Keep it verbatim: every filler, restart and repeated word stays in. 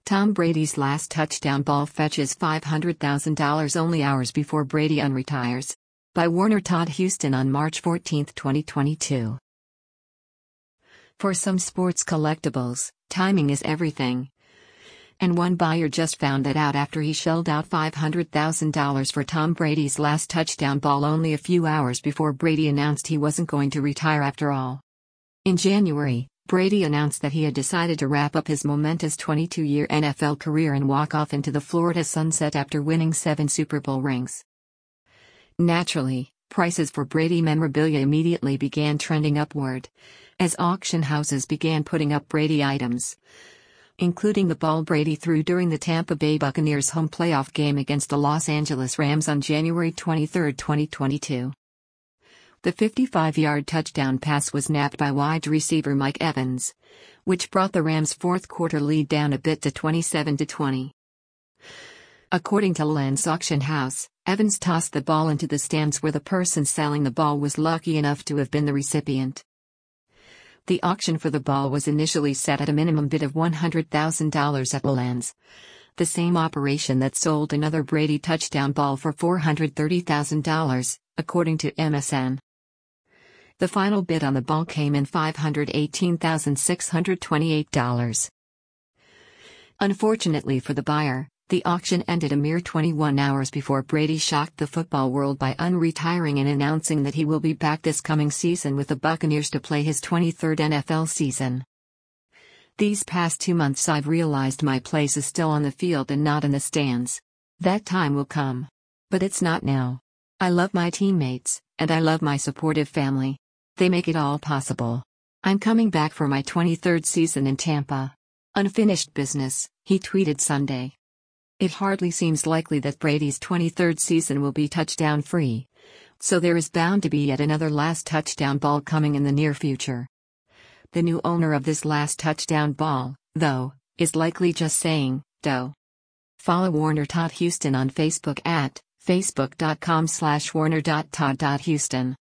Tom Brady's last touchdown ball fetches five hundred thousand dollars only hours before Brady unretires. By Warner Todd Houston on March fourteenth, twenty twenty-two. For some sports collectibles, timing is everything. And one buyer just found that out after he shelled out five hundred thousand dollars for Tom Brady's last touchdown ball only a few hours before Brady announced he wasn't going to retire after all. In January, Brady announced that he had decided to wrap up his momentous twenty-two-year N F L career and walk off into the Florida sunset after winning seven Super Bowl rings. Naturally, prices for Brady memorabilia immediately began trending upward, as auction houses began putting up Brady items, including the ball Brady threw during the Tampa Bay Buccaneers home playoff game against the Los Angeles Rams on January twenty-third, twenty twenty-two. The fifty-five-yard touchdown pass was napped by wide receiver Mike Evans, which brought the Rams' fourth-quarter lead down a bit to twenty-seven to twenty. According to Lens Auction House, Evans tossed the ball into the stands where the person selling the ball was lucky enough to have been the recipient. The auction for the ball was initially set at a minimum bid of one hundred thousand dollars at Lens, the same operation that sold another Brady touchdown ball for four hundred thirty thousand dollars, according to M S N. The final bid on the ball came in five hundred eighteen thousand six hundred twenty-eight dollars. Unfortunately for the buyer, the auction ended a mere twenty-one hours before Brady shocked the football world by unretiring and announcing that he will be back this coming season with the Buccaneers to play his twenty-third N F L season. These past two months I've realized my place is still on the field and not in the stands. That time will come. But it's not now. I love my teammates, and I love my supportive family. They make it all possible. I'm coming back for my twenty-third season in Tampa. Unfinished business, he tweeted Sunday. It hardly seems likely that Brady's twenty-third season will be touchdown-free, so there is bound to be yet another last touchdown ball coming in the near future. The new owner of this last touchdown ball, though, is likely just saying, "Doh." Follow Warner Todd Houston on Facebook at facebook dot com slash warner dot todd dot houston.